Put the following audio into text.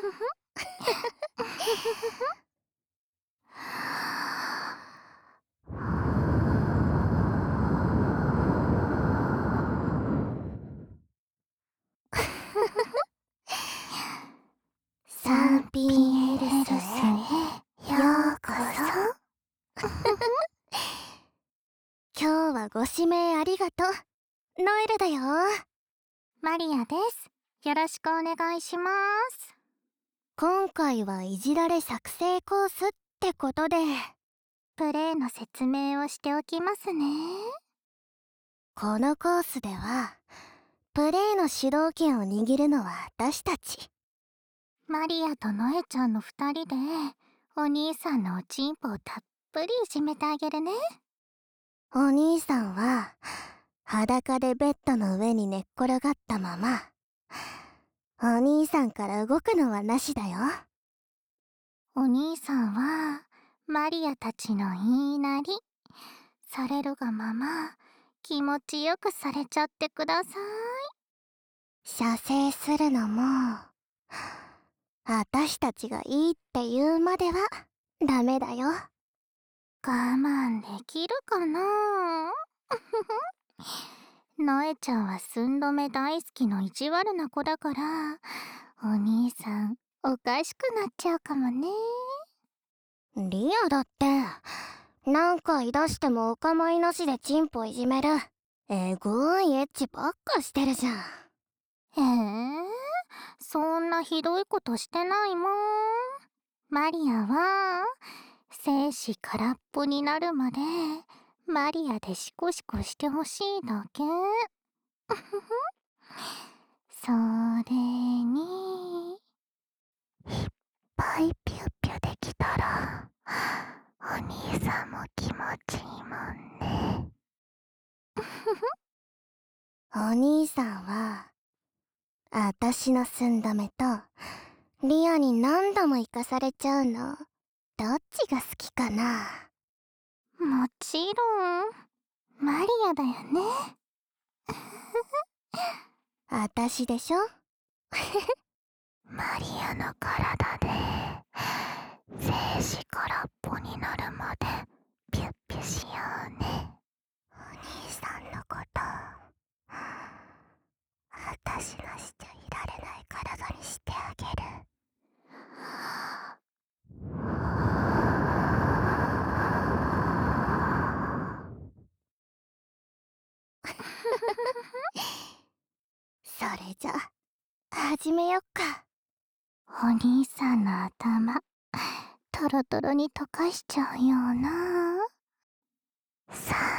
サンピンエルスへようこそ。今日はご指名ありがとう。ノエルだよ。 マリアです。よろしくお願いします。 今回はいじられ作成コースってことで、 プレイの説明をしておきますね。 このコースではプレイの主導権を握るのは私たち。 マリアとノエちゃんの2人でお兄さんのおちんぽをたっぷりいじめてあげるね。 お兄さんは裸でベッドの上に寝っ転がったまま、お兄さんから動くのはなしだよ。 お兄さんはマリアたちの言いなりされるがまま気持ちよくされちゃってください。 射精するのも私たちがいいって言うまではダメだよ。 我慢できるかなノエちゃんは寸止め大好きの意地悪な子だから、お兄さんおかしくなっちゃうかもね。 リアだって何回出してもお構いなしでチンポいじめるえぐいエッチばっかしてるじゃん。 そんなひどいことしてないもん。マリアは精子空っぽになるまでマリアでシコシコしてほしいだけ。それにいっぱいピュッピュできたらお兄さんも気持ちいいもんね。 お兄さんはあたしの寸止めとリアに何度も行かされちゃうのどっちが好きかな。 もちろんマリアだよね。 あたしでしょ。 マリアの体で精子空っぽになるまでピュッピュしようね。 お兄さんのことあたしがしちゃいられない体にしてあげる。それじゃ始めよっか。 お兄さんの頭トロトロに溶かしちゃうような。さ